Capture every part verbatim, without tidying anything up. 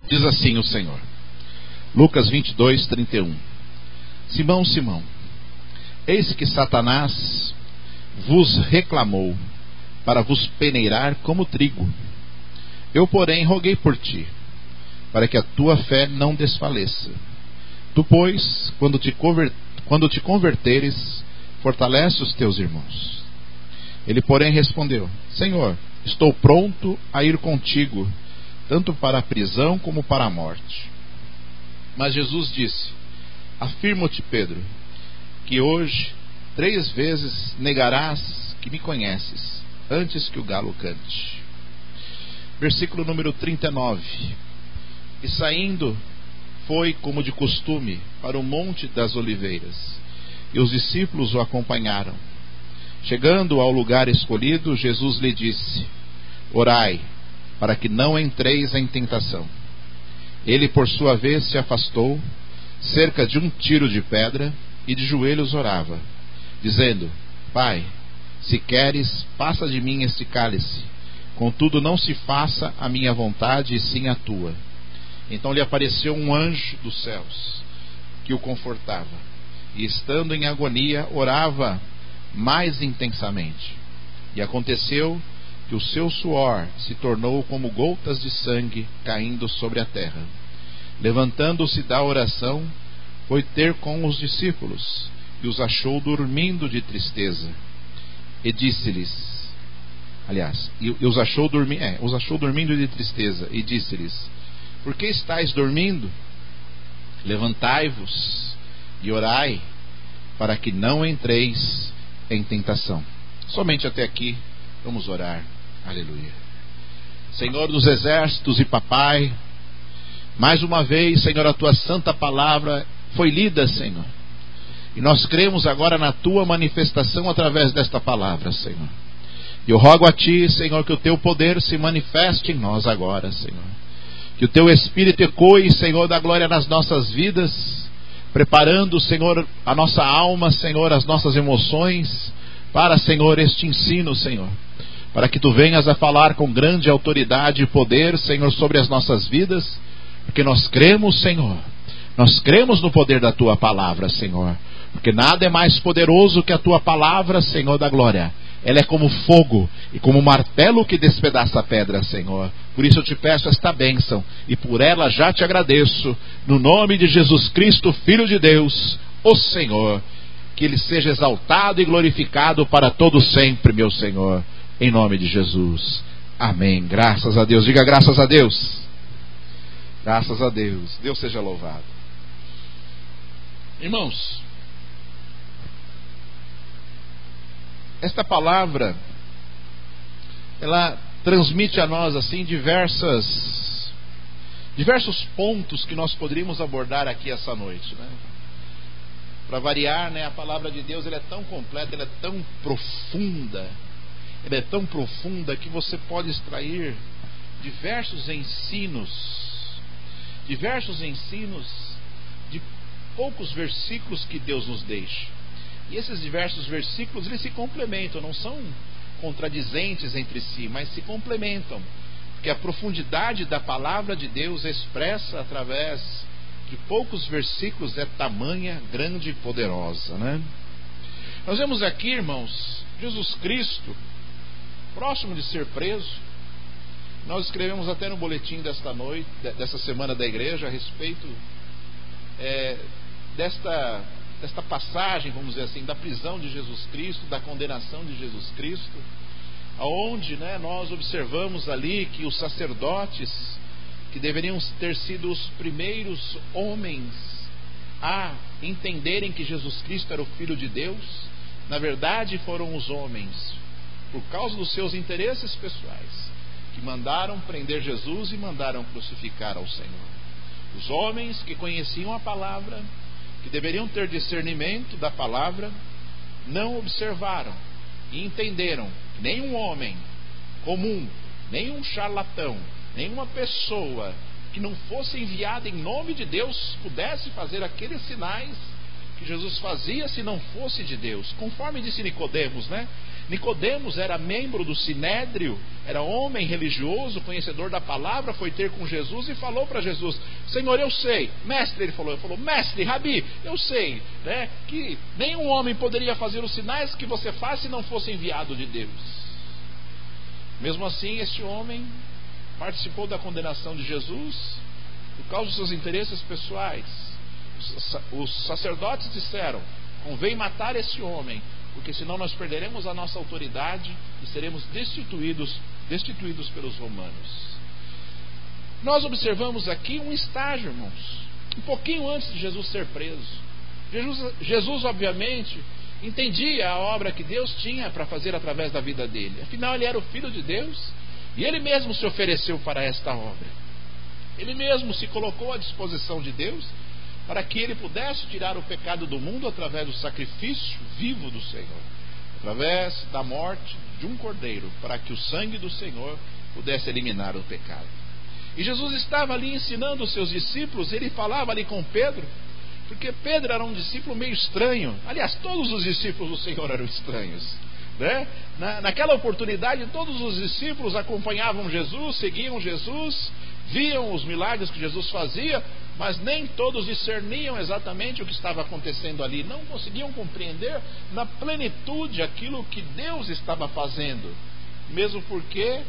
Diz assim o Senhor. Lucas vinte e dois, trinta e um. Simão, Simão, eis que Satanás vos reclamou para vos peneirar como trigo. Eu, porém, roguei por ti, para que a tua fé não desfaleça. Tu, pois, quando te, conver... quando te converteres, fortalece os teus irmãos. Ele, porém, respondeu: Senhor, estou pronto a ir contigo, tanto para a prisão como para a morte. Mas Jesus disse: Afirmo-te, Pedro, que hoje três vezes negarás que me conheces, antes que o galo cante. Versículo número trinta e nove. E saindo, foi como de costume para o Monte das Oliveiras, e os discípulos o acompanharam. Chegando ao lugar escolhido, Jesus lhe disse: Orai, para que não entreis em tentação. Ele, por sua vez, se afastou, cerca de um tiro de pedra, e de joelhos orava, dizendo: Pai, se queres, passa de mim este cálice. Contudo, não se faça a minha vontade, e sim a tua. Então lhe apareceu um anjo dos céus, que o confortava, e estando em agonia, orava mais intensamente. E aconteceu que o seu suor se tornou como gotas de sangue caindo sobre a terra. Levantando-se da oração, foi ter com os discípulos, e os achou dormindo de tristeza. E disse-lhes, aliás, e, e os, achou dormi, é, os achou dormindo de tristeza, e disse-lhes: Por que estáis dormindo? Levantai-vos e orai, para que não entreis em tentação. Somente até aqui, vamos orar. Aleluia. Senhor dos exércitos e papai, mais uma vez, Senhor, a tua santa palavra foi lida, Senhor, e nós cremos agora na tua manifestação através desta palavra, Senhor. E eu rogo a ti, Senhor, que o teu poder se manifeste em nós agora, Senhor, que o teu Espírito ecoe, Senhor, da glória nas nossas vidas, preparando, Senhor, a nossa alma, Senhor, as nossas emoções para, Senhor, este ensino, Senhor, para que tu venhas a falar com grande autoridade e poder, Senhor, sobre as nossas vidas, porque nós cremos, Senhor, nós cremos no poder da tua palavra, Senhor, porque nada é mais poderoso que a tua palavra, Senhor da glória. Ela é como fogo e como martelo que despedaça a pedra, Senhor. Por isso eu te peço esta bênção, e por ela já te agradeço, no nome de Jesus Cristo, Filho de Deus, o Senhor. Que Ele seja exaltado e glorificado para todo sempre, meu Senhor, em nome de Jesus. Amém. Graças a Deus. Diga graças a Deus. Graças a Deus. Deus seja louvado. Irmãos, esta palavra, ela transmite a nós assim diversas, diversos pontos que nós poderíamos abordar aqui essa noite, né? Para variar, né, a palavra de Deus, ela é tão completa, ela é tão profunda, ela é tão profunda que você pode extrair diversos ensinos, diversos ensinos de poucos versículos que Deus nos deixa. E esses diversos versículos, eles se complementam, não são contradizentes entre si, mas se complementam, porque a profundidade da palavra de Deus expressa através de poucos versículos é tamanha, grande e poderosa, né? Nós vemos aqui, irmãos, Jesus Cristo próximo de ser preso. Nós escrevemos até no boletim desta noite, dessa semana da igreja, a respeito é, desta desta passagem, vamos dizer assim, da prisão de Jesus Cristo, da condenação de Jesus Cristo, aonde, né, nós observamos ali que os sacerdotes, que deveriam ter sido os primeiros homens a entenderem que Jesus Cristo era o Filho de Deus, na verdade foram os homens, por causa dos seus interesses pessoais, que mandaram prender Jesus e mandaram crucificar ao Senhor. Os homens que conheciam a palavra, que deveriam ter discernimento da palavra, não observaram e entenderam que nenhum homem comum, nenhum charlatão, nenhuma pessoa que não fosse enviada em nome de Deus pudesse fazer aqueles sinais que Jesus fazia se não fosse de Deus. Conforme disse Nicodemos, né? Nicodemos era membro do Sinédrio, era homem religioso, conhecedor da palavra, foi ter com Jesus e falou para Jesus: Senhor, eu sei, mestre, ele falou, ele falou, mestre, Rabi, eu sei, né, que nenhum homem poderia fazer os sinais que você faz se não fosse enviado de Deus. Mesmo assim, este homem participou da condenação de Jesus por causa dos seus interesses pessoais. Os sacerdotes disseram: convém matar esse homem, porque senão nós perderemos a nossa autoridade e seremos destituídos, destituídos pelos romanos. Nós observamos aqui um estágio, irmãos, um pouquinho antes de Jesus ser preso. Jesus, Jesus obviamente, entendia a obra que Deus tinha para fazer através da vida dele. Afinal, ele era o Filho de Deus e ele mesmo se ofereceu para esta obra. Ele mesmo se colocou à disposição de Deus para que ele pudesse tirar o pecado do mundo através do sacrifício vivo do Senhor, através da morte de um cordeiro, para que o sangue do Senhor pudesse eliminar o pecado. E Jesus estava ali ensinando os seus discípulos, ele falava ali com Pedro, porque Pedro era um discípulo meio estranho. Aliás, todos os discípulos do Senhor eram estranhos, né? Na, naquela oportunidade, todos os discípulos acompanhavam Jesus, seguiam Jesus, viam os milagres que Jesus fazia, mas nem todos discerniam exatamente o que estava acontecendo ali, não conseguiam compreender na plenitude aquilo que Deus estava fazendo, mesmo porque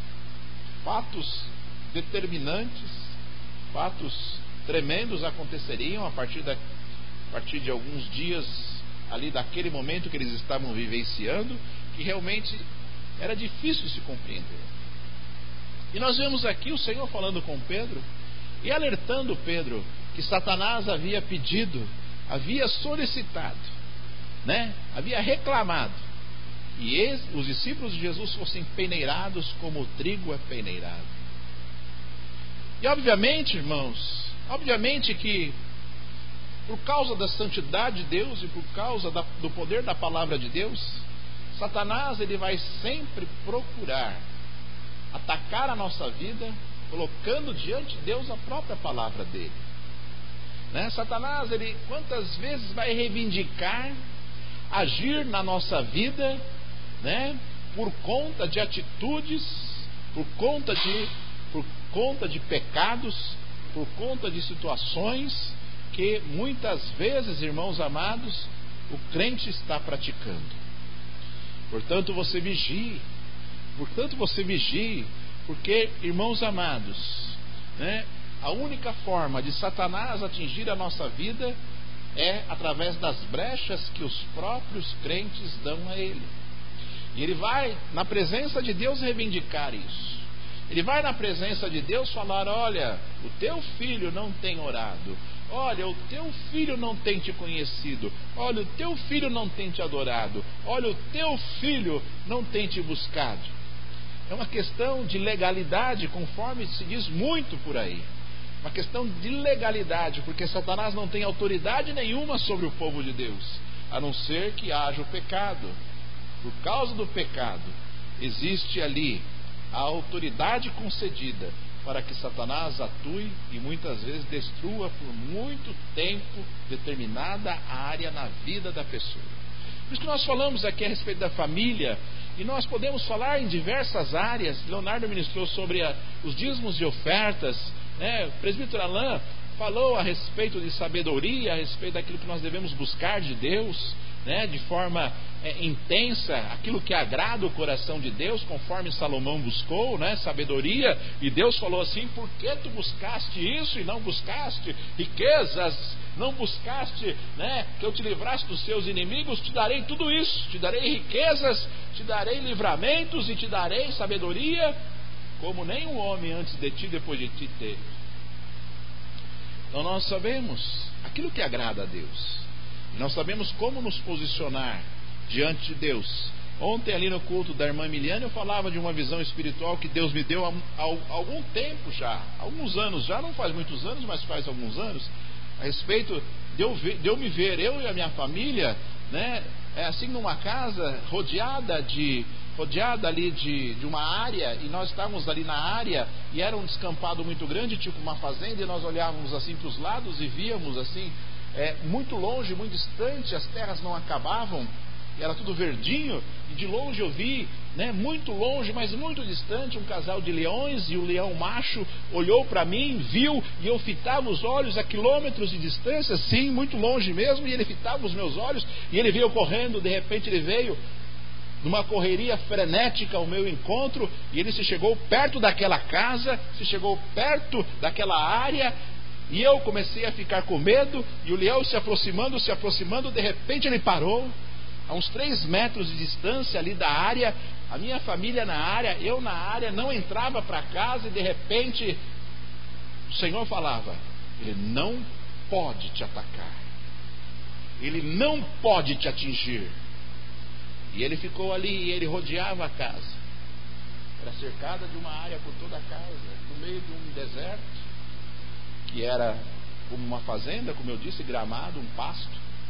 fatos determinantes, fatos tremendos aconteceriam a partir, da, a partir de alguns dias ali daquele momento que eles estavam vivenciando, que realmente era difícil se compreender. E nós vemos aqui o Senhor falando com Pedro e alertando Pedro que Satanás havia pedido, havia solicitado, né? havia reclamado, e eles, os discípulos de Jesus fossem peneirados como o trigo é peneirado. E obviamente, irmãos, obviamente que por causa da santidade de Deus e por causa da, do poder da palavra de Deus, Satanás ele vai sempre procurar atacar a nossa vida, colocando diante de Deus a própria palavra dele, né? Satanás, ele quantas vezes vai reivindicar, agir na nossa vida, né? Por conta de atitudes, por conta de, por conta de pecados, por conta de situações que muitas vezes, irmãos amados, o crente está praticando. Portanto, você vigie, portanto você vigie, porque, irmãos amados, né, a única forma de Satanás atingir a nossa vida é através das brechas que os próprios crentes dão a ele. E ele vai na presença de Deus reivindicar isso. Ele vai na presença de Deus falar: olha, o teu filho não tem orado, olha, o teu filho não tem te conhecido, olha, o teu filho não tem te adorado, olha, o teu filho não tem te buscado. É uma questão de legalidade, conforme se diz muito por aí. Uma questão de legalidade, porque Satanás não tem autoridade nenhuma sobre o povo de Deus, a não ser que haja o pecado. Por causa do pecado, existe ali a autoridade concedida para que Satanás atue e muitas vezes destrua por muito tempo determinada área na vida da pessoa. Por isso que nós falamos aqui a respeito da família, e nós podemos falar em diversas áreas. Leonardo ministrou sobre a, os dízimos e ofertas, né? O presbítero Alain falou a respeito de sabedoria, a respeito daquilo que nós devemos buscar de Deus, né? De forma é, intensa, aquilo que agrada o coração de Deus, conforme Salomão buscou, né? Sabedoria, e Deus falou assim: por que tu buscaste isso e não buscaste riquezas, não buscaste, né, que eu te livrasse dos seus inimigos? Te darei tudo isso, te darei riquezas, te darei livramentos e te darei sabedoria, como nenhum homem antes de ti, depois de ti teve. Então nós sabemos aquilo que agrada a Deus, e nós sabemos como nos posicionar diante de Deus. Ontem ali no culto da irmã Emiliane eu falava de uma visão espiritual que Deus me deu há, há algum tempo já, alguns anos já, não faz muitos anos, mas faz alguns anos, a respeito de eu, ver, de eu me ver, eu e a minha família, né, é assim numa casa rodeada de rodeada ali de, de uma área, e nós estávamos ali na área e era um descampado muito grande, tipo uma fazenda, e nós olhávamos assim para os lados e víamos assim, é, muito longe, muito distante, as terras não acabavam, e era tudo verdinho, e de longe eu vi, né, muito longe, mas muito distante, um casal de leões, e o leão macho olhou para mim, viu, e eu fitava os olhos a quilômetros de distância, sim, muito longe mesmo, e ele fitava os meus olhos, e ele veio correndo. De repente ele veio numa correria frenética ao meu encontro, e ele se chegou perto daquela casa, se chegou perto daquela área, e eu comecei a ficar com medo, e o leão se aproximando, se aproximando, de repente ele parou, a uns três metros de distância ali da área, a minha família na área, eu na área, não entrava para casa, e de repente o Senhor falava: ele não pode te atacar, ele não pode te atingir. E ele ficou ali, e ele rodeava a casa, era cercada de uma área por toda a casa, no meio de um deserto, que era como uma fazenda, como eu disse, gramado, um pasto,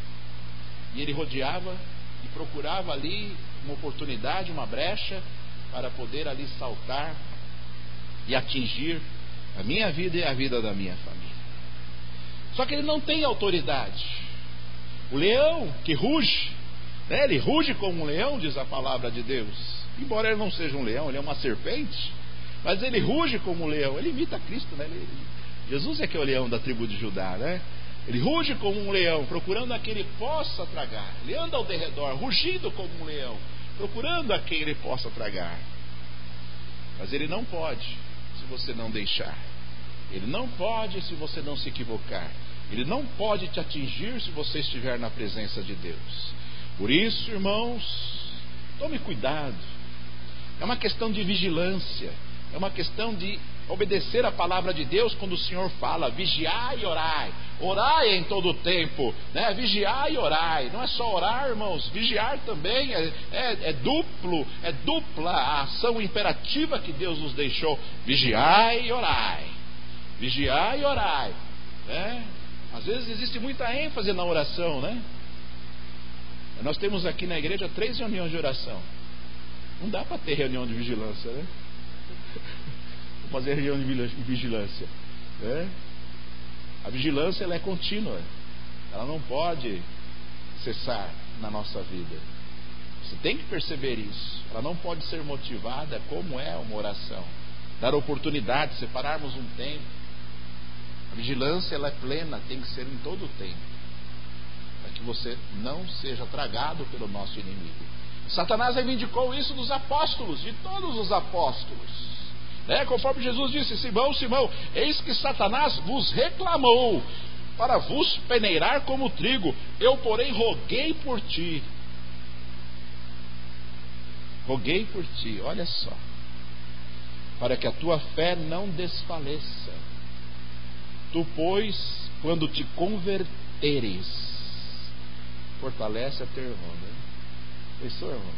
e ele rodeava e procurava ali uma oportunidade, uma brecha, para poder ali saltar e atingir a minha vida e a vida da minha família. Só que ele não tem autoridade. O leão que ruge, né, ele ruge como um leão, diz a palavra de Deus, embora ele não seja um leão, ele é uma serpente, mas ele ruge como um leão. Ele imita Cristo, né? ele, Jesus é que é o leão da tribo de Judá, né? Ele ruge como um leão, procurando a quem ele possa tragar. Ele anda ao derredor, rugindo como um leão, procurando a quem ele possa tragar. Mas ele não pode se você não deixar. Ele não pode se você não se equivocar. Ele não pode te atingir se você estiver na presença de Deus. Por isso, irmãos, tome cuidado. É uma questão de vigilância. É uma questão de obedecer a palavra de Deus quando o Senhor fala: vigiai e orai. Orai em todo o tempo, né? Vigiai e orai. Não é só orar, irmãos, vigiar também é, é, é duplo, é dupla a ação imperativa que Deus nos deixou. Vigiai e orai. Vigiai e orai, né? Às vezes existe muita ênfase na oração, né? Nós temos aqui na igreja três reuniões de oração. Não dá para ter reunião de vigilância, né? Vou fazer reunião de vigilância, né? A vigilância, ela é contínua. Ela não pode cessar na nossa vida. Você tem que perceber isso. Ela não pode ser motivada como é uma oração. Dar oportunidade, separarmos um tempo. A vigilância, ela é plena, tem que ser em todo o tempo, para que você não seja tragado pelo nosso inimigo. Satanás reivindicou isso dos apóstolos, de todos os apóstolos. É, conforme Jesus disse: Simão, Simão, eis que Satanás vos reclamou para vos peneirar como trigo. Eu, porém, roguei por ti. Roguei por ti, olha só, para que a tua fé não desfaleça. Tu, pois, quando te converteres, fortalece a teu irmão, né? Pensou, irmãos?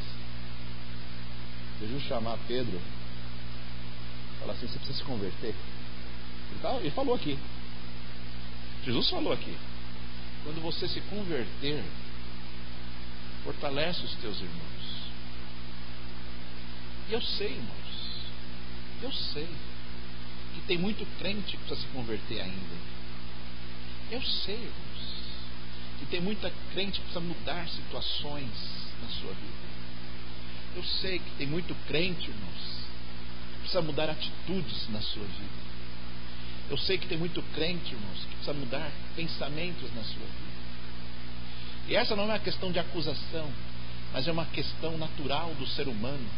Jesus chamar Pedro, falar assim: você precisa se converter. Ele, tá, ele falou aqui, Jesus falou aqui: quando você se converter, fortalece os teus irmãos. E eu sei, irmãos, eu sei que tem muito crente que precisa se converter ainda. Eu sei, irmãos, que tem muita crente que precisa mudar situações na sua vida. Eu sei que tem muito crente, irmãos, que precisa mudar atitudes na sua vida. Eu sei que tem muito crente, irmãos, que precisa mudar pensamentos na sua vida. E essa não é uma questão de acusação, mas é uma questão natural do ser humano.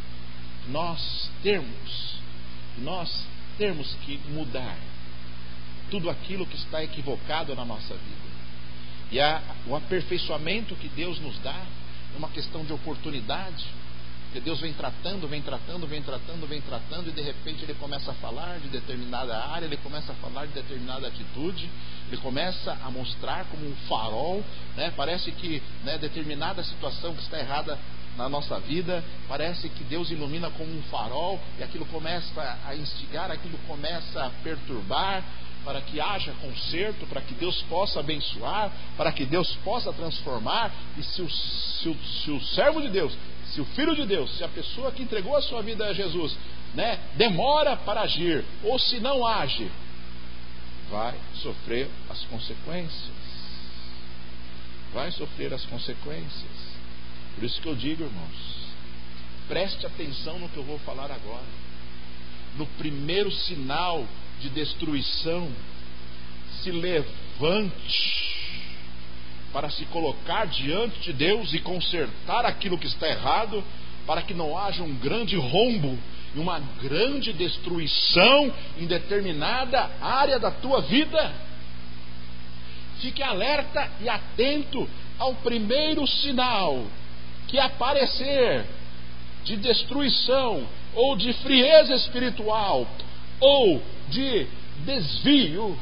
Nós termos, nós termos que mudar tudo aquilo que está equivocado na nossa vida. E a, o aperfeiçoamento que Deus nos dá é uma questão de oportunidade, porque Deus vem tratando, vem tratando, vem tratando, vem tratando, e de repente Ele começa a falar de determinada área, Ele começa a falar de determinada atitude, Ele começa a mostrar como um farol, né? Parece que, né, determinada situação que está errada na nossa vida, parece que Deus ilumina como um farol, e aquilo começa a instigar, aquilo começa a perturbar, para que haja conserto, para que Deus possa abençoar, para que Deus possa transformar. E se o, se o, se o servo de Deus, se o filho de Deus, se a pessoa que entregou a sua vida a Jesus, né, demora para agir, ou se não age, vai sofrer as consequências. Vai sofrer as consequências. Por isso que eu digo, irmãos, preste atenção no que eu vou falar agora. No primeiro sinal de destruição, se levante para se colocar diante de Deus e consertar aquilo que está errado, para que não haja um grande rombo e uma grande destruição em determinada área da tua vida. Fique alerta e atento ao primeiro sinal que aparecer de destruição, ou de frieza espiritual, ou de desvio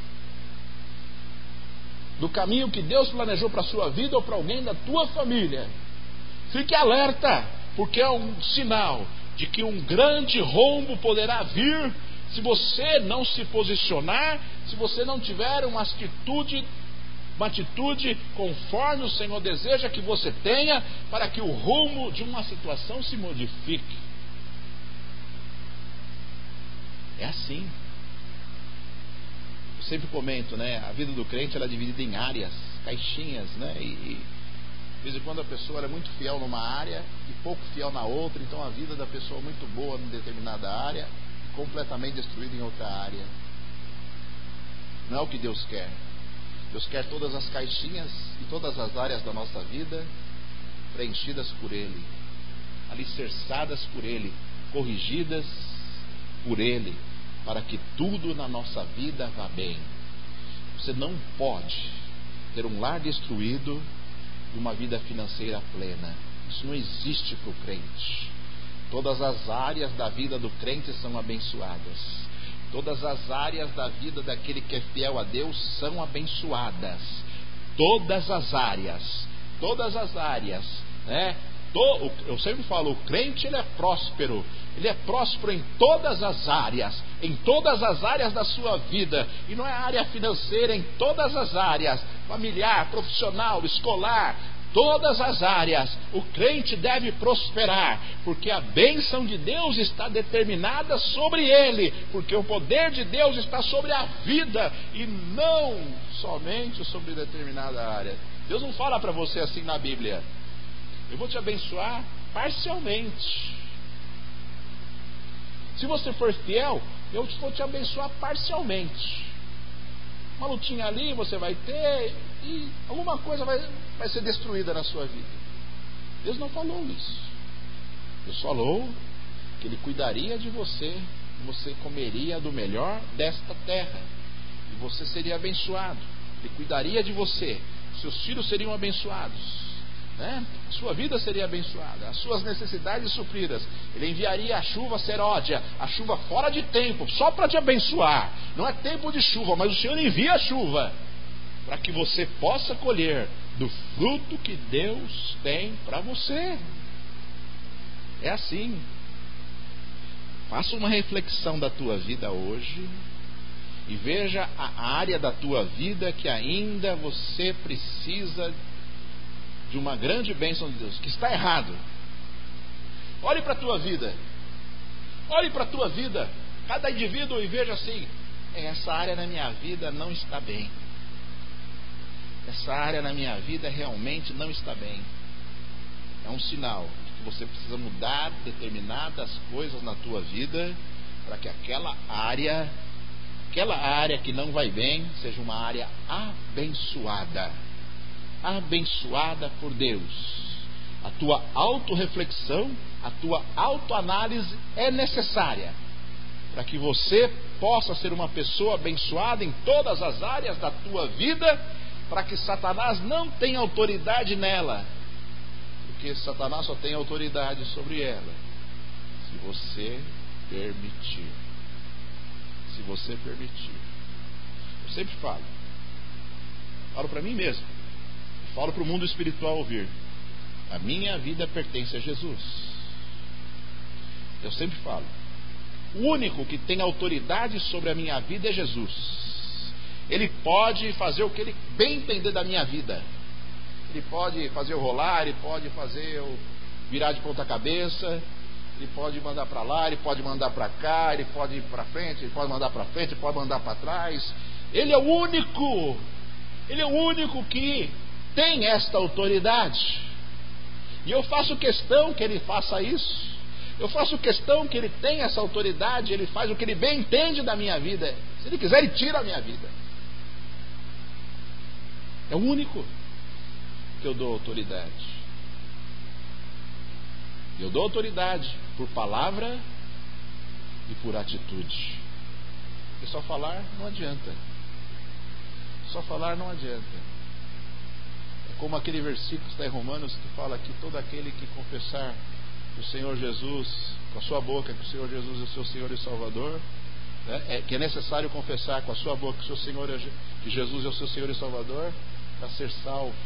do caminho que Deus planejou para a sua vida ou para alguém da tua família. Fique alerta, porque é um sinal de que um grande rombo poderá vir se você não se posicionar, se você não tiver uma atitude, uma atitude conforme o Senhor deseja que você tenha, para que o rumo de uma situação se modifique. É assim. Eu sempre comento, né? A vida do crente, ela é dividida em áreas, caixinhas, né? E, e de vez em quando a pessoa é muito fiel numa área e pouco fiel na outra. Então a vida da pessoa é muito boa em determinada área e completamente destruída em outra área. Não é o que Deus quer. Deus quer todas as caixinhas e todas as áreas da nossa vida preenchidas por Ele, alicerçadas por Ele, corrigidas por Ele, para que tudo na nossa vida vá bem. Você não pode ter um lar destruído e uma vida financeira plena. Isso não existe para o crente. Todas as áreas da vida do crente são abençoadas. Todas as áreas da vida daquele que é fiel a Deus são abençoadas. Todas as áreas. Todas as áreas, né? Eu sempre falo, o crente ele é próspero. Ele é próspero em todas as áreas, em todas as áreas da sua vida. E não é área financeira, em todas as áreas, familiar, profissional, escolar, todas as áreas. O crente deve prosperar, porque a bênção de Deus está determinada sobre ele, porque o poder de Deus está sobre a vida e não somente sobre determinada área. Deus não fala para você assim na Bíblia: eu vou te abençoar parcialmente. Se você for fiel, eu vou te abençoar parcialmente. Uma lutinha ali você vai ter e alguma coisa vai, vai ser destruída na sua vida. Deus não falou isso. Deus falou que Ele cuidaria de você, você comeria do melhor desta terra e você seria abençoado. Ele cuidaria de você, seus filhos seriam abençoados, né? A sua vida seria abençoada, as suas necessidades supridas. Ele enviaria a chuva seródia, a chuva fora de tempo, só para te abençoar. Não é tempo de chuva, mas o Senhor envia a chuva para que você possa colher do fruto que Deus tem para você. É assim. Faça uma reflexão da tua vida hoje e veja a área da tua vida que ainda você precisa de uma grande bênção de Deus, que está errado. Olhe para a tua vida. Olhe para a tua vida, cada indivíduo, e veja assim: essa área na minha vida não está bem. Essa área na minha vida realmente não está bem. É um sinal de que você precisa mudar determinadas coisas na tua vida, para que aquela área, aquela área que não vai bem, seja uma área abençoada. Abençoada por Deus. A tua autorreflexão, a tua autoanálise é necessária para que você possa ser uma pessoa abençoada em todas as áreas da tua vida, para que Satanás não tenha autoridade nela, porque Satanás só tem autoridade sobre ela se você permitir. Se você permitir. Eu sempre falo, falo para mim mesmo, falo para o mundo espiritual ouvir: a minha vida pertence a Jesus. Eu sempre falo, o único que tem autoridade sobre a minha vida é Jesus. Ele pode fazer o que ele bem entender da minha vida. Ele pode fazer eu rolar, ele pode fazer eu virar de ponta cabeça, ele pode mandar para lá, ele pode mandar para cá, ele pode ir para frente, ele pode mandar para frente, ele pode mandar para trás. Ele é o único, ele é o único que tem esta autoridade. E eu faço questão que ele faça isso. Eu faço questão que ele tenha essa autoridade. Ele faz o que ele bem entende da minha vida. Se ele quiser, ele tira a minha vida. É o único que eu dou autoridade. Eu dou autoridade por palavra e por atitude. Porque só falar não adianta. Só falar não adianta. É como aquele versículo que está em Romanos, que fala que todo aquele que confessar o Senhor Jesus com a sua boca, que o Senhor Jesus é o seu Senhor e Salvador, né? É, que é necessário confessar com a sua boca que, o seu Senhor é, que Jesus é o seu Senhor e Salvador, para ser salvo.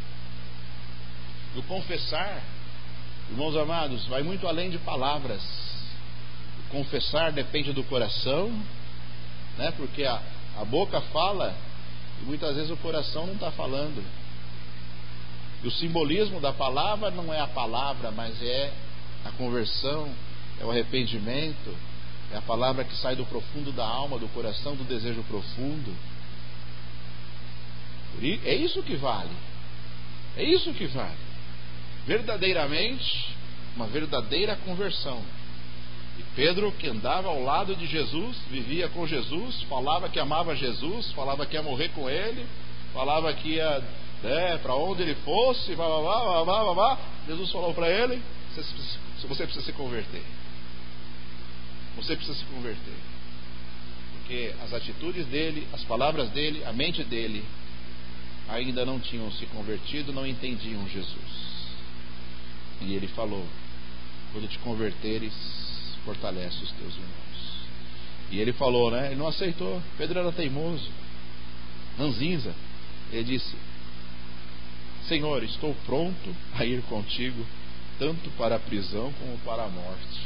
O confessar, irmãos amados, vai muito além de palavras. O confessar depende do coração, né? Porque a, a boca fala e muitas vezes o coração não está falando. E o simbolismo da palavra não é a palavra, mas é a conversão, é o arrependimento, é a palavra que sai do profundo da alma, do coração, do desejo profundo. É isso que vale. É isso que vale. Verdadeiramente, uma verdadeira conversão. E Pedro, que andava ao lado de Jesus, vivia com Jesus, falava que amava Jesus, falava que ia morrer com ele, falava que ia, né, para onde ele fosse, blá, blá, blá, blá, blá, blá. Jesus falou para ele: você, você precisa se converter. Você precisa se converter. Porque as atitudes dele, as palavras dele, a mente dele ainda não tinham se convertido, não entendiam Jesus. E ele falou: quando te converteres, fortalece os teus irmãos. E ele falou, né? Ele não aceitou. Pedro era teimoso, ranzinza. Ele disse: Senhor, estou pronto a ir contigo, tanto para a prisão como para a morte.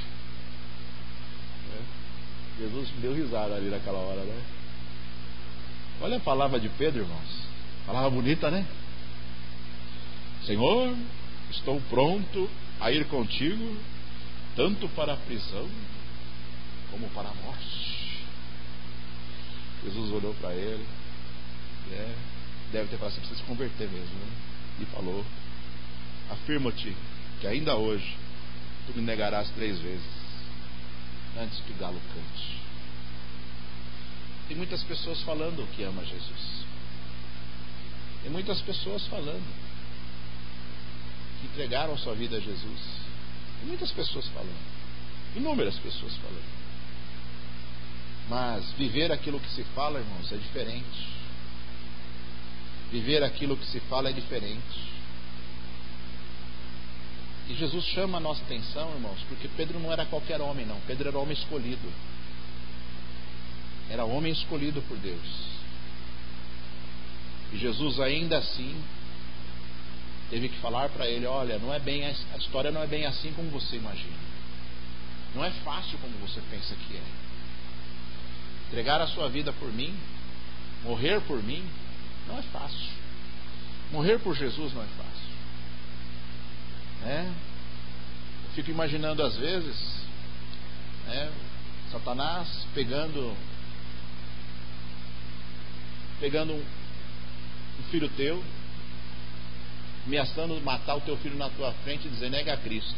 É. Jesus deu risada ali naquela hora, né? Olha a palavra de Pedro, irmãos. Palavra bonita, né? Senhor, estou pronto a ir contigo, tanto para a prisão como para a morte. Jesus olhou para ele, é, deve ter falado: você precisa se converter mesmo, né? E falou: afirmo-te que ainda hoje tu me negarás três vezes antes que o galo cante. Tem muitas pessoas falando que ama Jesus. Tem muitas pessoas falando que entregaram sua vida a Jesus. Tem muitas pessoas falando, inúmeras pessoas falando. Mas viver aquilo que se fala, irmãos, é diferente. Viver aquilo que se fala é diferente. E Jesus chama a nossa atenção, irmãos, porque Pedro não era qualquer homem, não. Pedro era homem escolhido. Era homem escolhido por Deus. E Jesus ainda assim teve que falar para ele: olha, não é bem, a história não é bem assim como você imagina. Não é fácil como você pensa que é. Entregar a sua vida por mim, morrer por mim, não é fácil. Morrer por Jesus não é fácil. É? Eu fico imaginando às vezes, né, Satanás pegando pegando um, um filho teu, ameaçando matar o teu filho na tua frente e dizer: nega a Cristo.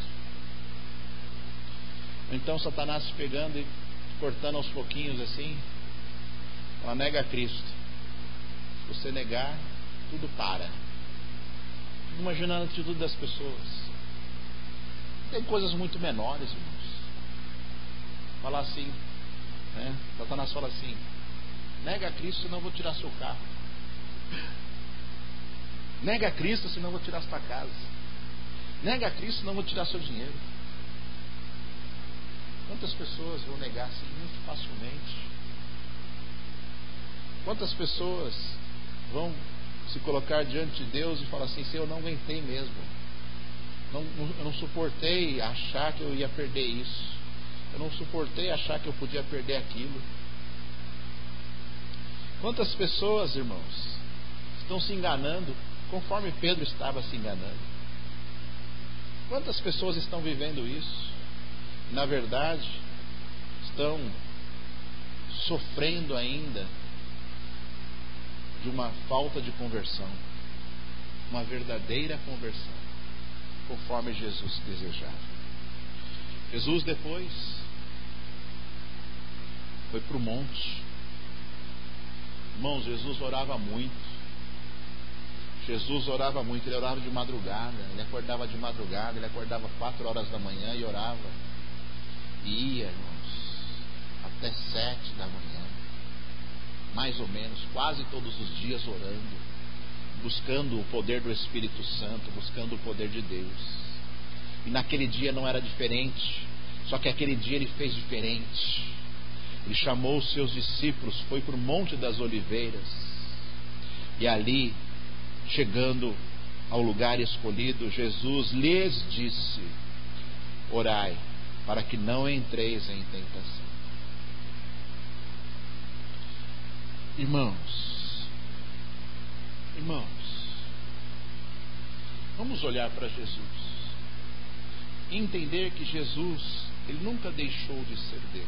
Então Satanás pegando e cortando aos pouquinhos assim: ela nega a Cristo. Se você negar, tudo para. Fico imaginando a atitude das pessoas. Tem coisas muito menores, irmãos. Falar assim, né? Satanás fala assim: nega a Cristo, senão eu vou tirar seu carro. Nega a Cristo, senão eu vou tirar sua casa. Nega a Cristo, senão eu vou tirar seu dinheiro. Quantas pessoas vão negar assim muito facilmente? Quantas pessoas vão se colocar diante de Deus e falar assim: Senhor, eu não aguentei mesmo. Não, eu não suportei achar que eu ia perder isso. Eu não suportei achar que eu podia perder aquilo. Quantas pessoas, irmãos, estão se enganando conforme Pedro estava se enganando? Quantas pessoas estão vivendo isso? E, na verdade, estão sofrendo ainda de uma falta de conversão, uma verdadeira conversão. conforme Jesus desejava. Jesus depois foi para o monte. Irmãos, Jesus orava muito. Jesus orava muito, ele orava de madrugada, ele acordava de madrugada, ele acordava quatro horas da manhã e orava. E ia, irmãos, até sete da manhã, mais ou menos, quase todos os dias orando, buscando o poder do Espírito Santo, buscando o poder de Deus. E naquele dia não era diferente, só que aquele dia ele fez diferente. Ele chamou os seus discípulos, foi para o Monte das Oliveiras, e ali, chegando ao lugar escolhido, Jesus lhes disse: orai, para que não entreis em tentação. Irmãos, irmãos, vamos olhar para Jesus e entender que Jesus, ele nunca deixou de ser Deus.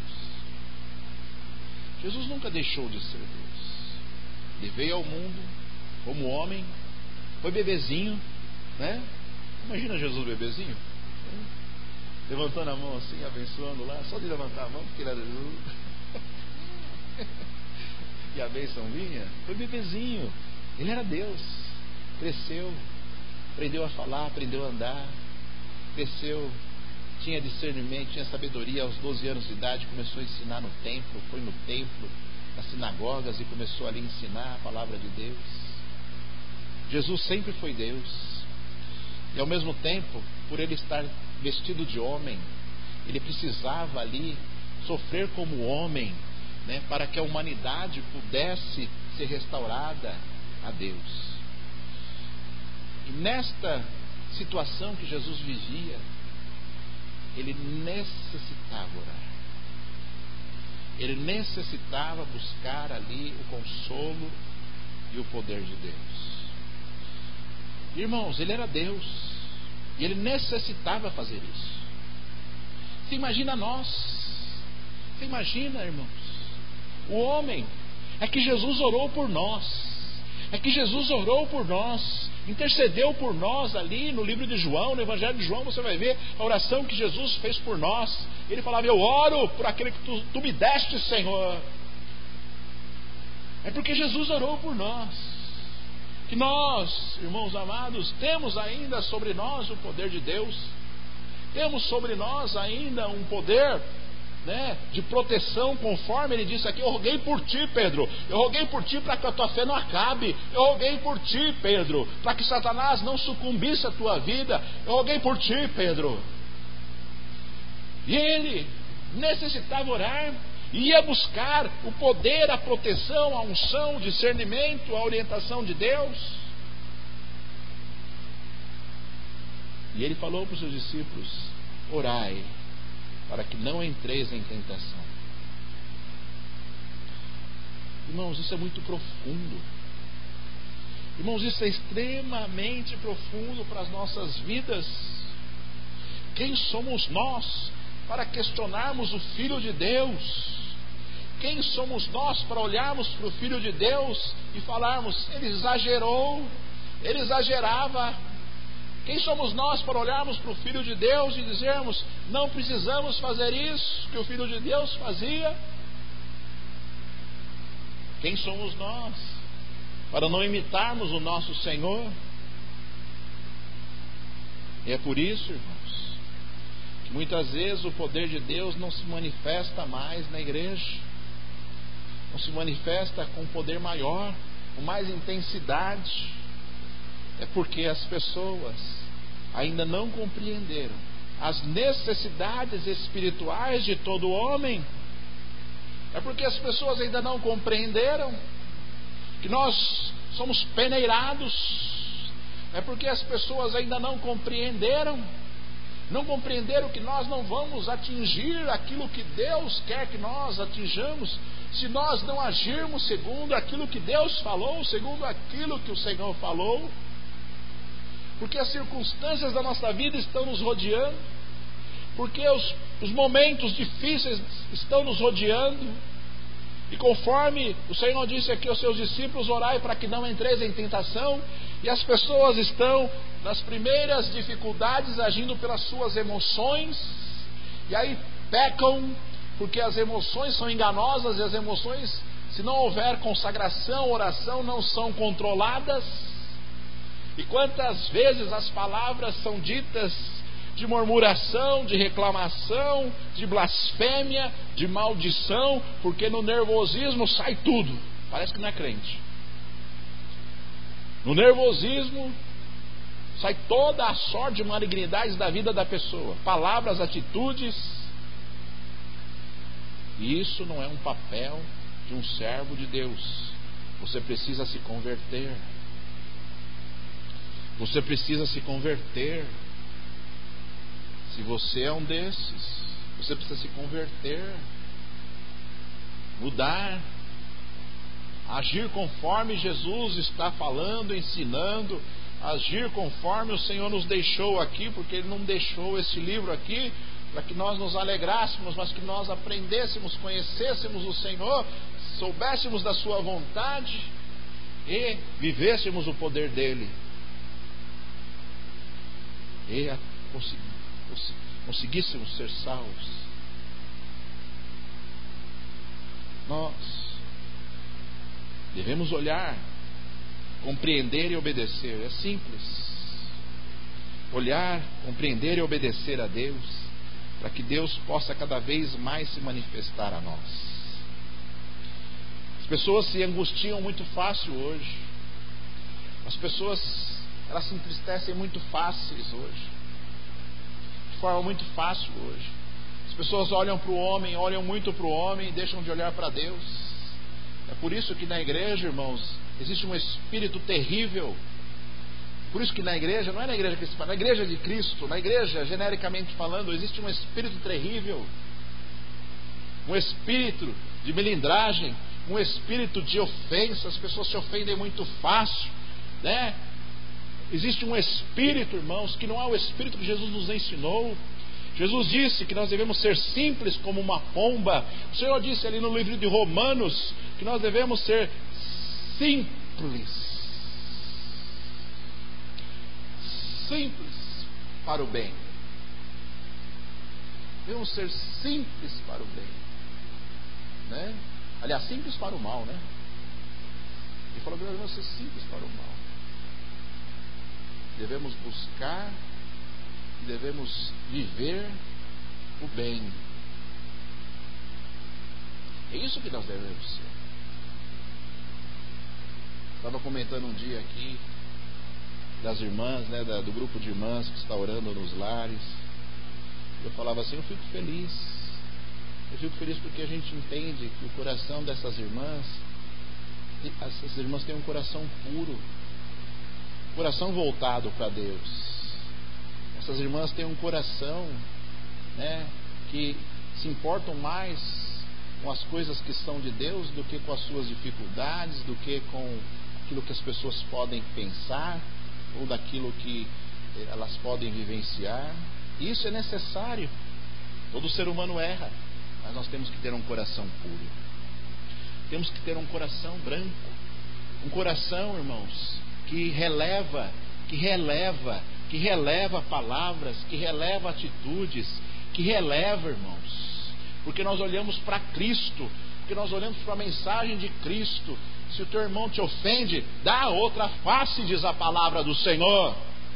Jesus nunca deixou de ser Deus. Ele veio ao mundo como homem, foi bebezinho, né? Imagina Jesus bebezinho, né? Levantando a mão assim, abençoando lá, só de levantar a mão, porque ele era Jesus. E a bênção vinha. Foi bebezinho, ele era Deus. Cresceu, aprendeu a falar, aprendeu a andar, cresceu, tinha discernimento, tinha sabedoria. Aos doze anos de idade começou a ensinar no templo, foi no templo, nas sinagogas, e começou ali a ensinar a palavra de Deus. Jesus sempre foi Deus. E ao mesmo tempo, por ele estar vestido de homem, ele precisava ali sofrer como homem, né, para que a humanidade pudesse ser restaurada a Deus. E nesta situação que Jesus vivia, ele necessitava orar. Ele necessitava buscar ali o consolo e o poder de Deus. Irmãos, ele era Deus e ele necessitava fazer isso. Você imagina nós? Você imagina, irmãos? O homem, é que Jesus orou por nós. É que Jesus orou por nós, intercedeu por nós ali no livro de João, no Evangelho de João. Você vai ver a oração que Jesus fez por nós. Ele falava: eu oro por aquele que tu, tu me deste, Senhor. É porque Jesus orou por nós que nós, irmãos amados, temos ainda sobre nós o poder de Deus. Temos sobre nós ainda um poder, né, de proteção, conforme ele disse aqui: eu roguei por ti, Pedro, eu roguei por ti para que a tua fé não acabe, eu roguei por ti, Pedro, para que Satanás não sucumbisse à tua vida, eu roguei por ti, Pedro. E ele necessitava orar, ia buscar o poder, a proteção, a unção, o discernimento, a orientação de Deus. E ele falou para os seus discípulos: orai, para que não entreis em tentação. Irmãos, isso é muito profundo. Irmãos, isso é extremamente profundo para as nossas vidas. Quem somos nós para questionarmos o Filho de Deus? Quem somos nós para olharmos para o Filho de Deus e falarmos: ele exagerou, ele exagerava? Quem somos nós para olharmos para o Filho de Deus e dizermos: não precisamos fazer isso que o Filho de Deus fazia? Quem somos nós para não imitarmos o nosso Senhor? E é por isso, irmãos, que muitas vezes o poder de Deus não se manifesta mais na igreja, não se manifesta com poder maior, com mais intensidade. É porque as pessoas ainda não compreenderam as necessidades espirituais de todo homem. É porque as pessoas ainda não compreenderam que nós somos peneirados. É porque as pessoas ainda não compreenderam, não compreenderam que nós não vamos atingir aquilo que Deus quer que nós atinjamos se nós não agirmos segundo aquilo que Deus falou, segundo aquilo que o Senhor falou. Porque as circunstâncias da nossa vida estão nos rodeando, porque os, os momentos difíceis estão nos rodeando, E conforme o Senhor disse aqui aos seus discípulos, orai para que não entreis em tentação, e as pessoas estão nas primeiras dificuldades agindo pelas suas emoções, e aí pecam, porque as emoções são enganosas, e as emoções, se não houver consagração, oração, não são controladas. E quantas vezes as palavras são ditas de murmuração, de reclamação, de blasfêmia, de maldição, porque no nervosismo sai tudo, parece que não é crente. No nervosismo sai toda a sorte de malignidades da vida da pessoa, palavras, atitudes. E isso não é um papel de um servo de Deus. Você precisa se converter. Você precisa se converter. Se você é um desses, você precisa se converter, mudar, agir conforme Jesus está falando, ensinando, agir conforme o Senhor nos deixou aqui, porque Ele não deixou esse livro aqui para que nós nos alegrássemos, mas que nós aprendêssemos, conhecêssemos o Senhor, soubéssemos da Sua vontade e vivêssemos o poder dEle. E a conseguir conseguíssemos ser salvos. Nós devemos olhar, compreender e obedecer. É simples. Olhar, compreender e obedecer a Deus, para que Deus possa cada vez mais se manifestar a nós. As pessoas se angustiam muito fácil hoje. As pessoas, elas se entristecem muito fáceis hoje. De forma muito fácil hoje. As pessoas olham para o homem, olham muito para o homem e deixam de olhar para Deus. É por isso que na igreja, irmãos, existe um espírito terrível. Por isso que na igreja, não é na igreja cristã, na igreja de Cristo, na igreja, genericamente falando, existe um espírito terrível. Um espírito de melindragem, um espírito de ofensa. As pessoas se ofendem muito fácil, né? Existe um espírito, irmãos, que não é o espírito que Jesus nos ensinou. Jesus disse que nós devemos ser simples como uma pomba. O Senhor disse ali no livro de Romanos que nós devemos ser simples. Simples para o bem. Devemos ser simples para o bem, né? Aliás, simples para o mal, né? Ele falou que nós devemos ser simples para o mal. Devemos buscar e devemos viver o bem. É isso que nós devemos ser. Estava comentando um dia aqui das irmãs, né, da, do grupo de irmãs que está orando nos lares. Eu falava assim, eu fico feliz. Eu fico feliz porque a gente entende que o coração dessas irmãs, essas irmãs têm um coração puro, coração voltado para Deus. Essas irmãs têm um coração, né, que se importam mais com as coisas que são de Deus do que com as suas dificuldades, do que com aquilo que as pessoas podem pensar ou daquilo que elas podem vivenciar. Isso é necessário. Todo ser humano erra, mas nós temos que ter um coração puro. Temos que ter um coração branco, um coração, irmãos, que releva, que releva, que releva palavras, que releva atitudes, que releva, irmãos, porque nós olhamos para Cristo, porque nós olhamos para a mensagem de Cristo. Se o teu irmão te ofende, dá outra face, diz a palavra do Senhor.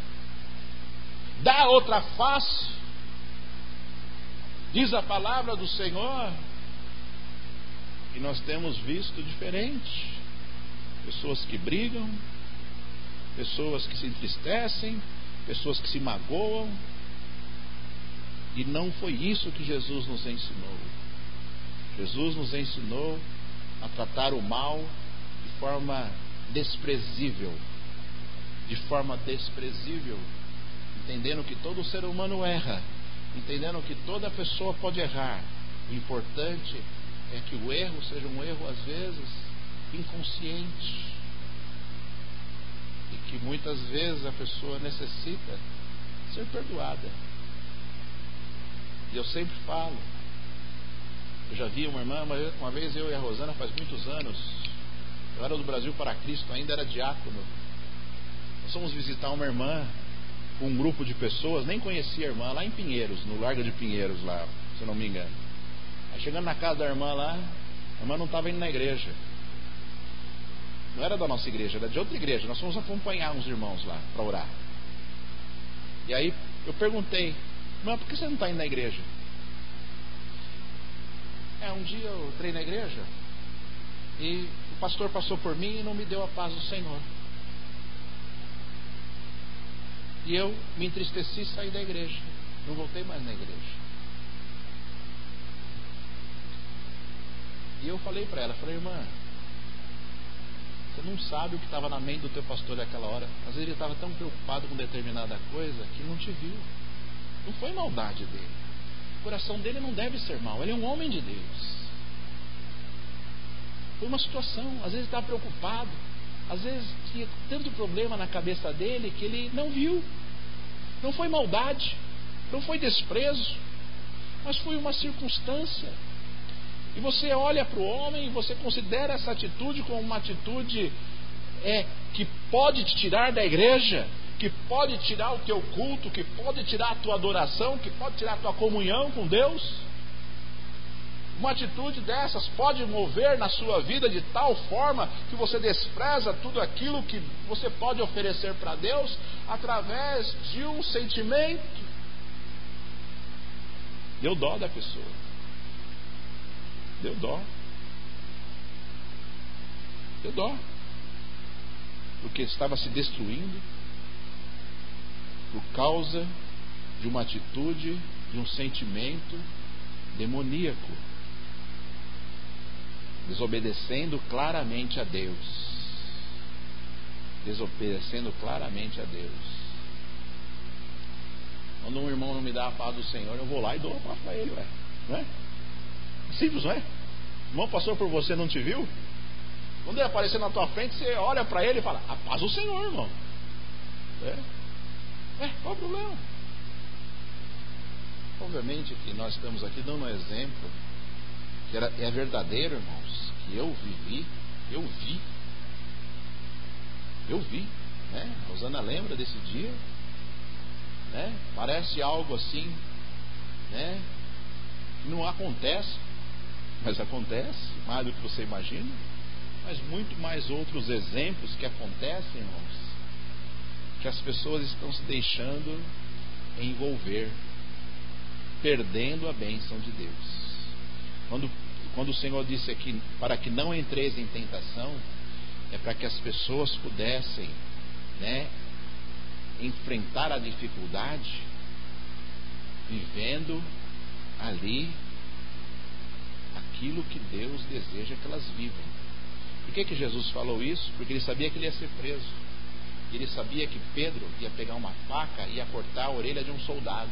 Dá outra face, diz a palavra do Senhor. E nós temos visto diferente. Pessoas que brigam, pessoas que se entristecem, pessoas que se magoam. E não foi isso que Jesus nos ensinou. Jesus nos ensinou a tratar o mal de forma desprezível. De forma desprezível. Entendendo que todo ser humano erra. Entendendo que toda pessoa pode errar. O importante é que o erro seja um erro, às vezes, inconsciente. E que muitas vezes a pessoa necessita ser perdoada. E eu sempre falo, Eu já vi uma irmã, uma vez eu e a Rosana, faz muitos anos, eu era do Brasil para Cristo, ainda era diácono. Nós fomos visitar uma irmã com um grupo de pessoas, nem conhecia a irmã, lá em Pinheiros, no Largo de Pinheiros lá, se eu não me engano. Aí chegando na casa da irmã lá, a irmã não estava indo na igreja. Não era da nossa igreja, era de outra igreja. Nós fomos acompanhar uns irmãos lá para orar. E aí eu perguntei: irmã, por que você não está indo na igreja? É, um dia eu entrei na igreja e o pastor passou por mim e não me deu a paz do Senhor. E eu me entristeci e saí da igreja. Não voltei mais na igreja. E eu falei para ela, falei: irmã, você não sabe o que estava na mente do teu pastor naquela hora. Às vezes ele estava tão preocupado com determinada coisa que não te viu. Não foi maldade dele. O coração dele não deve ser mau. Ele é um homem de Deus. Foi uma situação. Às vezes ele estava preocupado. Às vezes tinha tanto problema na cabeça dele que ele não viu. Não foi maldade. Não foi desprezo. Mas foi uma circunstância. E você olha para o homem e você considera essa atitude como uma atitude é, que pode te tirar da igreja, que pode tirar o teu culto, que pode tirar a tua adoração, que pode tirar a tua comunhão com Deus. Uma atitude dessas pode mover na sua vida de tal forma que você despreza tudo aquilo que você pode oferecer para Deus através de um sentimento. Deu dó da pessoa. Deu dó. Deu dó. Porque estava se destruindo por causa de uma atitude, de um sentimento demoníaco, desobedecendo claramente a Deus. Desobedecendo claramente a Deus. Quando um irmão não me dá a paz do Senhor, eu vou lá e dou a paz para ele, ué. Não é? Simples, não é? O irmão passou por você, não te viu? Quando ele aparecer na tua frente, você olha para ele e fala: a paz do Senhor, irmão. É? É, qual o problema? Obviamente que nós estamos aqui dando um exemplo que era, é verdadeiro, irmãos, que eu vivi, eu vi, eu vi, né? A Rosana lembra desse dia, né? Parece algo assim, né? Que não acontece, mas acontece, mais do que você imagina. Mas muito mais outros exemplos que acontecem, irmãos, que as pessoas estão se deixando envolver, perdendo a bênção de Deus. Quando, quando o Senhor disse aqui, para que não entreis em tentação, é para que as pessoas pudessem, né, enfrentar a dificuldade, vivendo ali aquilo que Deus deseja que elas vivam. Por que que Jesus falou isso? Porque ele sabia que ele ia ser preso. Ele sabia que Pedro ia pegar uma faca e ia cortar a orelha de um soldado.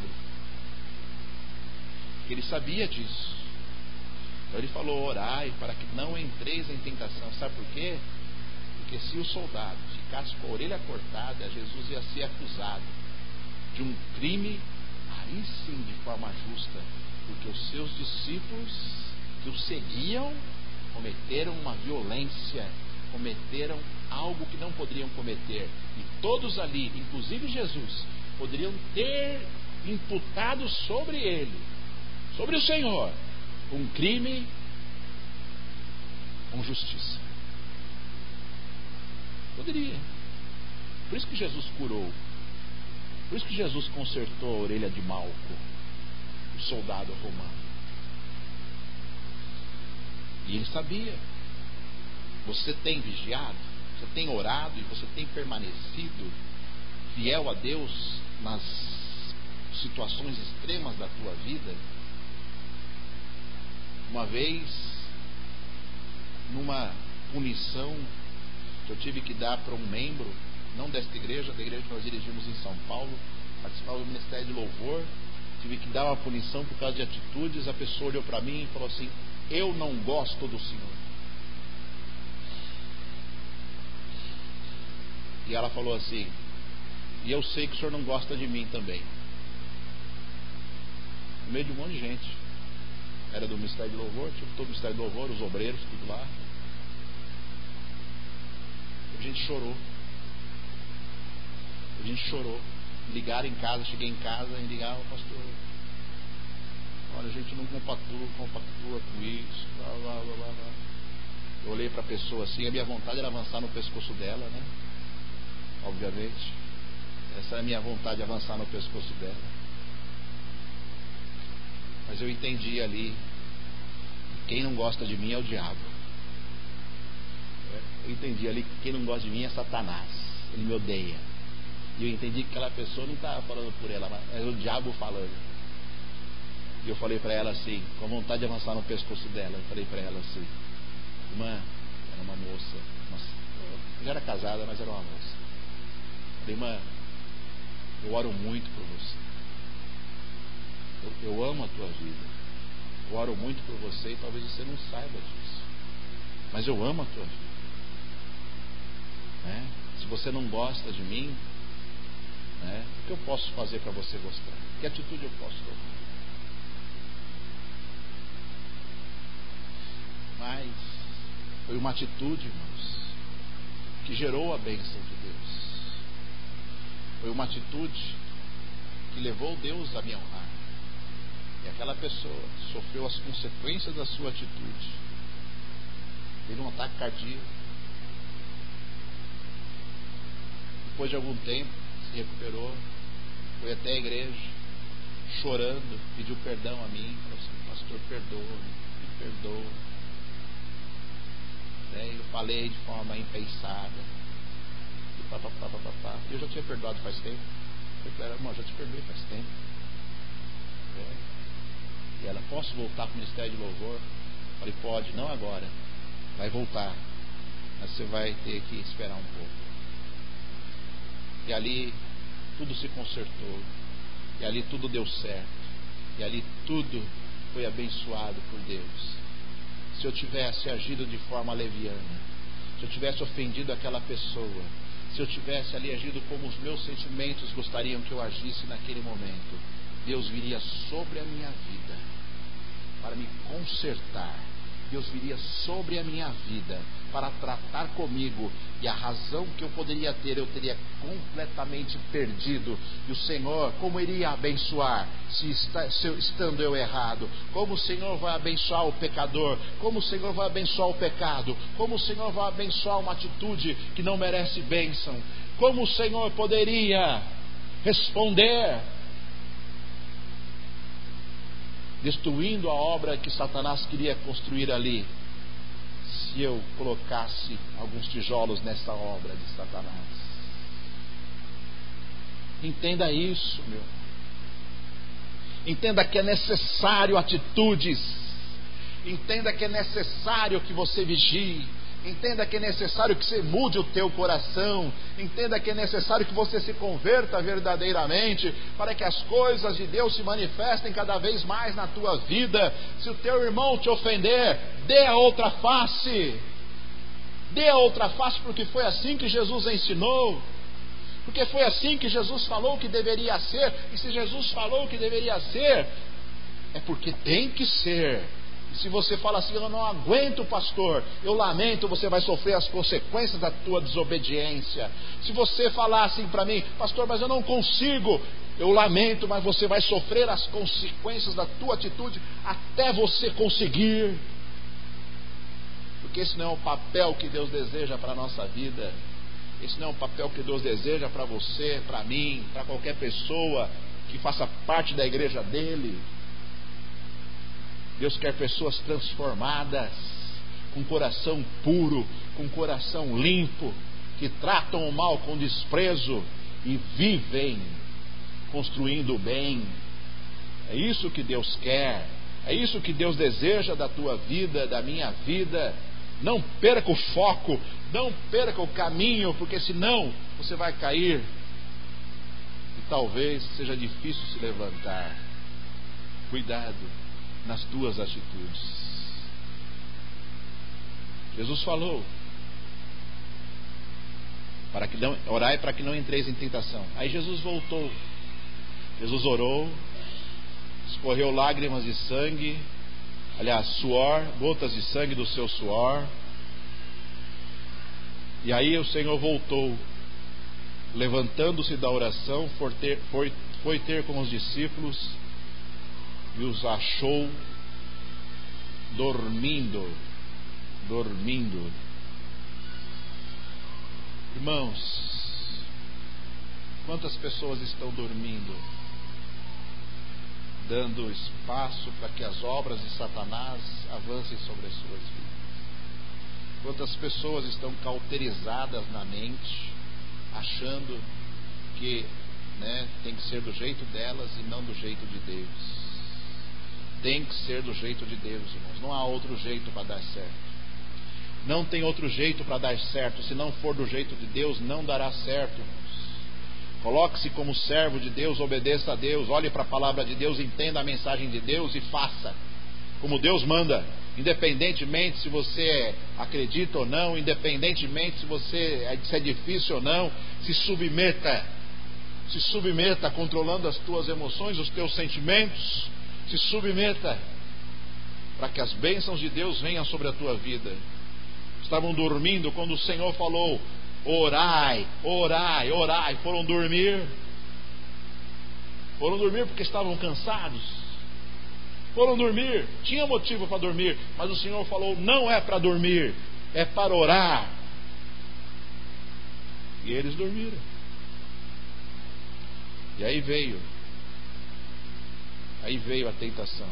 Ele sabia disso. Então ele falou: orai para que não entreis em tentação. Sabe por quê? Porque se o soldado ficasse com a orelha cortada, Jesus ia ser acusado de um crime, aí sim de forma justa, porque os seus discípulos que o seguiam cometeram uma violência, cometeram algo que não poderiam cometer, e todos ali, inclusive Jesus, poderiam ter imputado sobre ele, sobre o Senhor, um crime com justiça. Poderia. Por isso que Jesus curou, por isso que Jesus consertou a orelha de Malco, o soldado romano. E ele sabia. Você tem vigiado, você tem orado e você tem permanecido fiel a Deus nas situações extremas da tua vida? Uma vez, numa punição que eu tive que dar para um membro, não desta igreja, da igreja que nós dirigimos em São Paulo, participava do ministério de louvor, tive que dar uma punição por causa de atitudes. A pessoa olhou para mim e falou assim: eu não gosto do Senhor. E ela falou assim: e eu sei que o Senhor não gosta de mim também. No meio de um monte de gente. era do Ministério de Louvor, tipo todo o Ministério de Louvor, os obreiros, tudo lá. A gente chorou. A gente chorou. Ligaram em casa, cheguei em casa e ligaram, pastor, olha, a gente não compactua, compactua com isso, blá, blá, blá, blá. Eu olhei para a pessoa assim, a minha vontade era avançar no pescoço dela, né? Obviamente. Essa é a minha vontade, avançar no pescoço dela. Mas eu entendi ali, quem não gosta de mim é o diabo. Eu entendi ali que quem não gosta de mim é Satanás. Ele me odeia. E eu entendi que aquela pessoa não estava falando por ela, mas era o diabo falando. E eu falei para ela assim, com a vontade de avançar no pescoço dela, eu falei para ela assim, irmã, era uma moça, uma, já era casada, mas era uma moça. Eu falei, irmã, eu oro muito por você. Eu, eu amo a tua vida. Eu oro muito por você e talvez você não saiba disso. Mas eu amo a tua vida. Né? Se você não gosta de mim, né, o que eu posso fazer para você gostar? Que atitude eu posso tomar? Mas foi uma atitude, irmãos, que gerou a bênção de Deus. Foi uma atitude que levou Deus a me honrar. E aquela pessoa sofreu as consequências da sua atitude. Teve um ataque cardíaco. Depois de algum tempo, se recuperou, foi até a igreja, chorando, pediu perdão a mim, falou assim, pastor, perdoa, me perdoa. Daí eu falei de forma impensada. E pá, pá, pá, pá, pá. Eu já tinha perdoado faz tempo. Eu falei, irmão, já te perdoei faz tempo. É. E ela, posso voltar para o Ministério de Louvor? Eu falei, pode, não agora. Vai voltar. Mas você vai ter que esperar um pouco. E ali tudo se consertou. E ali tudo deu certo. E ali tudo foi abençoado por Deus. Se eu tivesse agido de forma leviana, se eu tivesse ofendido aquela pessoa, se eu tivesse ali agido como os meus sentimentos gostariam que eu agisse naquele momento, Deus viria sobre a minha vida para me consertar. Deus viria sobre a minha vida para tratar comigo, e a razão que eu poderia ter, eu teria completamente perdido. E o Senhor, como iria abençoar se, está, se eu, estando eu errado? Como o Senhor vai abençoar o pecador? Como o Senhor vai abençoar o pecado? Como o Senhor vai abençoar uma atitude que não merece bênção? Como o Senhor poderia responder destruindo a obra que Satanás queria construir ali, se eu colocasse alguns tijolos nessa obra de Satanás? Entenda isso, meu. Entenda que é necessário atitudes. Entenda que é necessário que você vigie. Entenda que é necessário que você mude o teu coração. Entenda que é necessário que você se converta verdadeiramente, para que as coisas de Deus se manifestem cada vez mais na tua vida. Se o teu irmão te ofender, dê a outra face. Dê a outra face, porque foi assim que Jesus ensinou. Porque foi assim que Jesus falou que deveria ser. E se Jesus falou que deveria ser, é porque tem que ser. Se você fala assim, eu não aguento, pastor, eu lamento, você vai sofrer as consequências da tua desobediência. Se você falar assim para mim, pastor, mas eu não consigo, eu lamento, mas você vai sofrer as consequências da tua atitude até você conseguir. Porque esse não é o papel que Deus deseja para a nossa vida. Esse não é o papel que Deus deseja para você, para mim, para qualquer pessoa que faça parte da igreja dele. Deus quer pessoas transformadas, com coração puro, com coração limpo, que tratam o mal com desprezo e vivem construindo o bem. É isso que Deus quer, é isso que Deus deseja da tua vida, da minha vida. Não perca o foco, não perca o caminho, porque senão você vai cair e talvez seja difícil se levantar. Cuidado nas tuas atitudes. Jesus falou para que não, orai para que não entreis em tentação. Aí Jesus voltou. Jesus orou, escorreu lágrimas de sangue, aliás, suor, gotas de sangue do seu suor. E aí o Senhor voltou, levantando-se da oração, foi ter, foi, foi ter com os discípulos e os achou dormindo, dormindo. Irmãos, quantas pessoas estão dormindo, dando espaço para que as obras de Satanás avancem sobre as suas vidas? Quantas pessoas estão cauterizadas na mente, achando que, né, tem que ser do jeito delas e não do jeito de Deus? Tem que ser do jeito de Deus, irmãos. Não há outro jeito para dar certo. Não tem outro jeito para dar certo. Se não for do jeito de Deus, não dará certo, irmãos. Coloque-se como servo de Deus, obedeça a Deus, olhe para a palavra de Deus, entenda a mensagem de Deus e faça como Deus manda. Independentemente se você acredita ou não, independentemente se você se é difícil ou não, se submeta, se submeta, controlando as tuas emoções, os teus sentimentos, se submeta, para que as bênçãos de Deus venham sobre a tua vida. Estavam dormindo quando o Senhor falou: orai, orai, orai. Foram dormir, foram dormir porque estavam cansados. Foram dormir, tinha motivo para dormir, mas o Senhor falou: não é para dormir, é para orar. E eles dormiram. E aí veio, aí veio a tentação.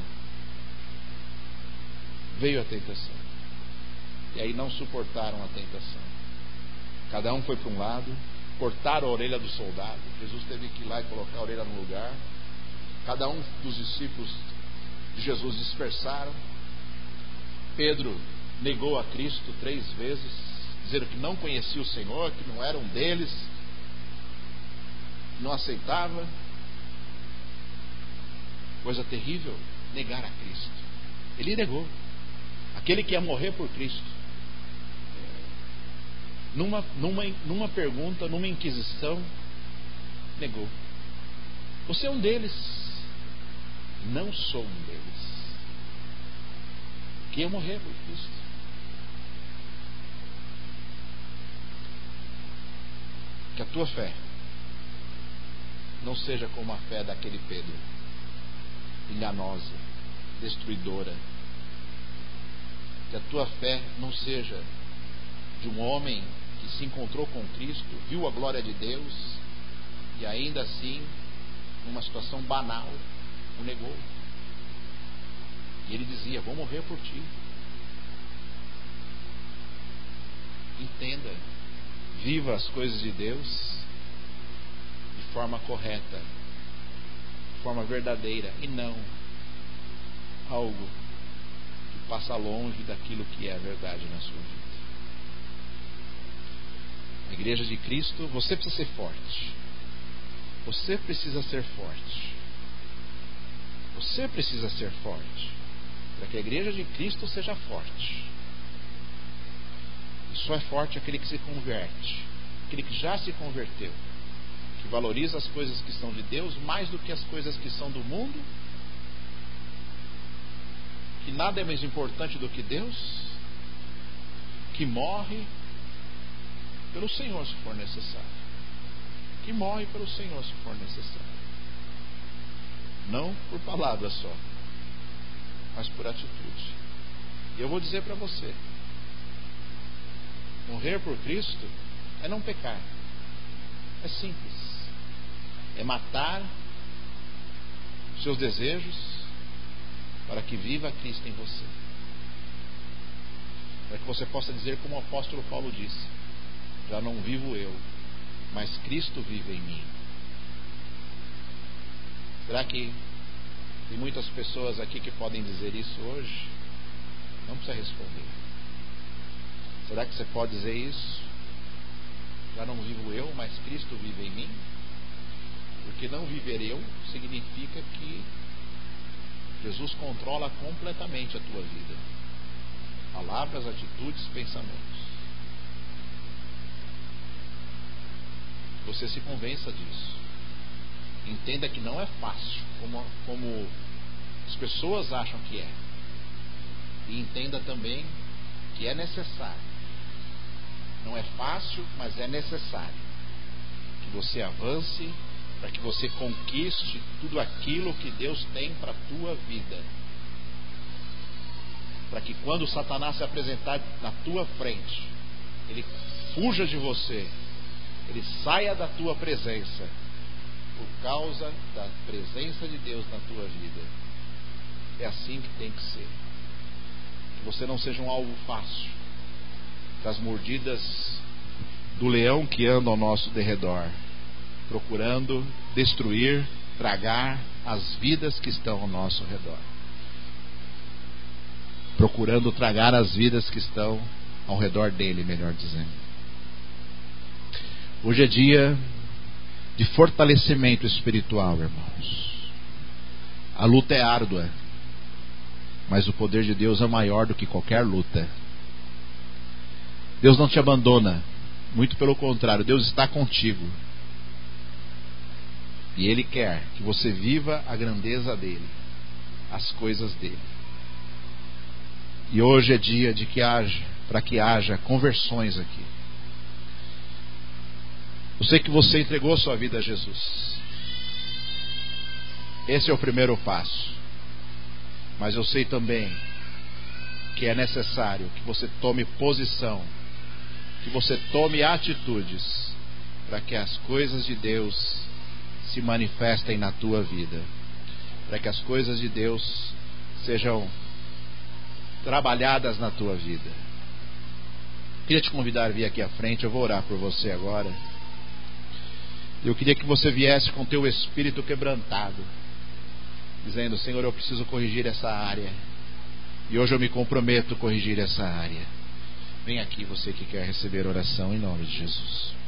Veio a tentação. E aí não suportaram a tentação. Cada um foi para um lado, cortaram a orelha do soldado. Jesus teve que ir lá e colocar a orelha no lugar. Cada um dos discípulos de Jesus dispersaram. Pedro negou a Cristo três vezes, dizendo que não conhecia o Senhor, que não era um deles, não aceitava. Coisa terrível, negar a Cristo. Ele negou. Aquele que ia morrer por Cristo. Numa, numa, numa pergunta, numa inquisição, negou. Você é um deles? Não sou um deles. Que ia morrer por Cristo. Que a tua fé não seja como a fé daquele Pedro, enganosa, destruidora. Que a tua fé não seja de um homem que se encontrou com Cristo, viu a glória de Deus e ainda assim, numa situação banal, o negou. E ele dizia: vou morrer por ti. Entenda, viva as coisas de Deus de forma correta, de forma verdadeira, e não algo que passa longe daquilo que é a verdade na sua vida. A igreja de Cristo, você precisa ser forte. Você precisa ser forte. Você precisa ser forte, para que a igreja de Cristo seja forte. E só é forte aquele que se converte, aquele que já se converteu, que valoriza as coisas que são de Deus mais do que as coisas que são do mundo, que nada é mais importante do que Deus, que morre pelo Senhor se for necessário, que morre pelo Senhor se for necessário. Não por palavras só, mas por atitude. E eu vou dizer para você: morrer por Cristo é não pecar. É simples. É matar os seus desejos para que viva Cristo em você. Para que você possa dizer como o apóstolo Paulo disse: já não vivo eu, mas Cristo vive em mim. Será que tem muitas pessoas aqui que podem dizer isso hoje? Não precisa responder. Será que você pode dizer isso? Já não vivo eu, mas Cristo vive em mim? Porque não viver eu significa que Jesus controla completamente a tua vida. Palavras, atitudes, pensamentos. Você se convença disso. Entenda que não é fácil, como, como as pessoas acham que é. E entenda também que é necessário. Não é fácil, mas é necessário que você avance para que você conquiste tudo aquilo que Deus tem para a tua vida. Para que quando Satanás se apresentar na tua frente, ele fuja de você, ele saia da tua presença, por causa da presença de Deus na tua vida. É assim que tem que ser. Que você não seja um alvo fácil das mordidas do leão que anda ao nosso derredor, procurando destruir, tragar as vidas que estão ao nosso redor, procurando tragar as vidas que estão ao redor dele, melhor dizendo. Hoje é dia de fortalecimento espiritual, irmãos. A luta é árdua, mas o poder de Deus é maior do que qualquer luta. Deus não te abandona, muito pelo contrário, Deus está contigo. E Ele quer que você viva a grandeza dEle, as coisas dEle. E hoje é dia de que haja, para que haja conversões aqui. Eu sei que você entregou sua vida a Jesus. Esse é o primeiro passo. Mas eu sei também que é necessário que você tome posição, que você tome atitudes para que as coisas de Deus se manifestem na tua vida, para que as coisas de Deus sejam trabalhadas na tua vida. Queria te convidar a vir aqui à frente. Eu vou orar por você agora. Eu queria que você viesse com teu espírito quebrantado, dizendo: Senhor, eu preciso corrigir essa área, e hoje eu me comprometo a corrigir essa área. Vem aqui, você que quer receber oração, em nome de Jesus.